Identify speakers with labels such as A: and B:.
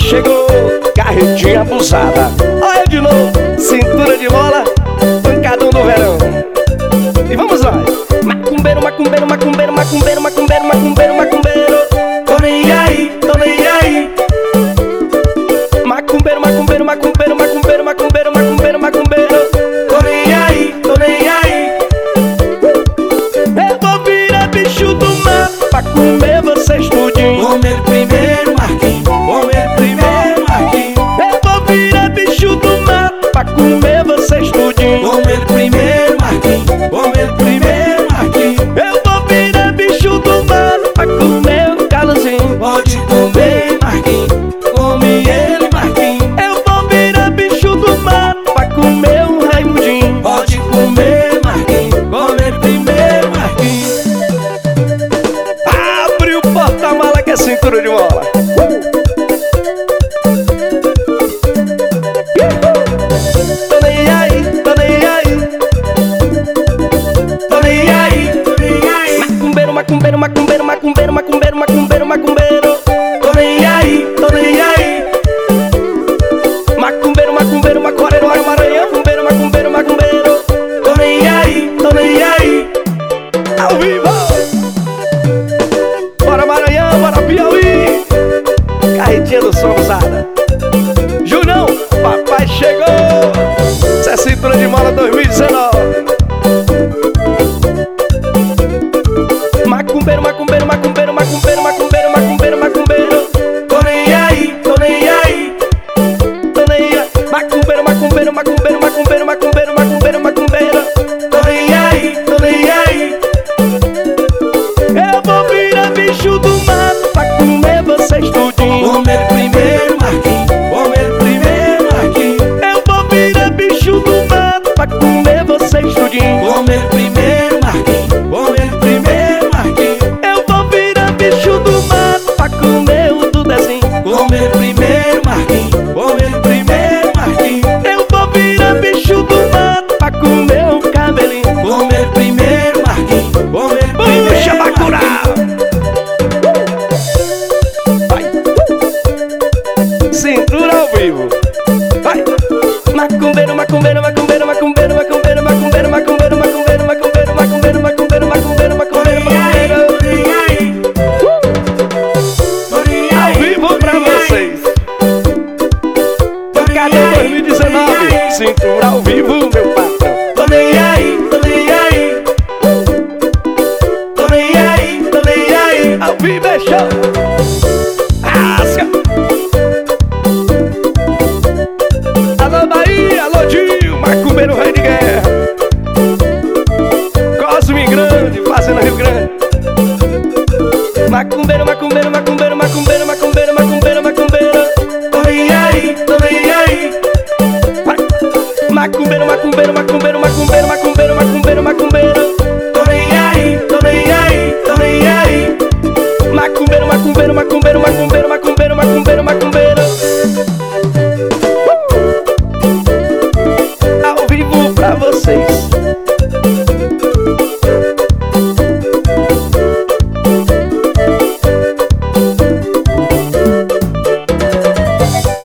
A: chegou, carretinha abusada. Olha de novo, cintura de mola, pancadão do verão. E vamos lá. Macumbeiro, macumbeiro, macumbeiro, macumbeiro, macumbeiro, macumbeiro, macumbeiro. Tô nem aí, tô nem aí. Macumbeiro, macumbeiro, macumbeiro, macumbeiro, macumbeiro, macumbeiro, macumbeiro. Tô nem aí, tô nem aí. Eu vou virar bicho do mar pra comer vocês tudinho.
B: Comer primeiro, Marquinhos. Comer primeiro, Marquinhos.
A: Eu vou virar bicho do mar pra comer vocês tudinho.
B: Comer primeiro, Marquinhos. Comer primeiro, Marquinhos.
A: Eu vou virar bicho do mar pra comer o galozinho.
B: Pode comer, Marquinhos. Come ele, Marquinhos.
A: Eu vou virar bicho do mar pra comer o Raimundinho.
B: Pode comer, Marquinhos. Comer primeiro, Marquinhos.
A: Abre o porta-mala que é cintura de mola. Tô nem aí, tô nem aí.
B: Tô nem aí, tô nem aí.
A: Macumbeiro, macumbeiro, macumbeiro, macumbeiro, macumbeiro, macumbeiro, macumbeiro.
B: Tô nem aí, tô nem aí.
A: Macumbeiro, macumbeiro, macoreiro, Maranhão. Macumbeiro, macumbeiro, macumbeiro.
B: Tô nem aí, tô nem aí.
A: Ao vivo! Bora Maranhão, bora Piauí. Carretinha do som, moçada. Junão, papai chegou. Isso é cintura de mola 2019. Macumbeiro, macumbeiro, macumbeiro, macumbeiro, macumbeiro, macumbeiro, macumbeiro.
B: Tô nem aí, tô nem aí.
A: Tô nem aí. Macumbeiro, macumbeiro, macumbeiro, macumbeiro, macumbeiro, macumbeiro, macumbeiro.
B: Tô nem aí, tô nem aí.
A: Eu vou virar bicho do mato pra comer vocês tudinho.
B: Comer primeiro, Marquinhos. Comer primeiro, Marquinhos.
A: Eu vou virar bicho do mato pra comer vocês tudinho.
B: Comer primeiro, Marquinhos. Comer primeiro, Marquinhos.
A: Eu vou virar bicho do mato pra comer o do desenho.
B: Comer primeiro, Marquinhos. Comer primeiro, Marquinhos.
A: Eu vou virar bicho do mato pra comer o cabelinho.
B: Comer primeiro, Marquinhos. Comer primeiro,
A: Puxa, Bacurau! Vai! Cintura ao vivo. Vai! Macumbeiro, macumbeiro, macumbeiro, macumbeiro, macumbeiro, macumbeiro, macumbeiro, macumbeiro, macumbeiro, macumbeiro, macumbeiro, macumbeiro, macumbeiro, macumbeiro. Ao vivo pra vocês. Pancadão 2019. Cintura ao vivo, meu patrão.
B: Tô nem aí, tô nem aí. Tô nem aí, tô nem aí.
A: Ao vivo é show. Rasga. Alô Bahia, alô Dio, macumbeiro rei de guerra. Cosme Grande, fazendo Rio Grande. Macumbeiro, macumbeiro, macumbeiro, macumbeiro, macumbeiro, macumbeiro, macumbeiro.
B: Tô nem aí, tô nem aí.
A: Vai. Macumbeiro, macumbeiro, macumbeiro, macumbeiro, macumbeiro, macumbeiro, macumbeiro.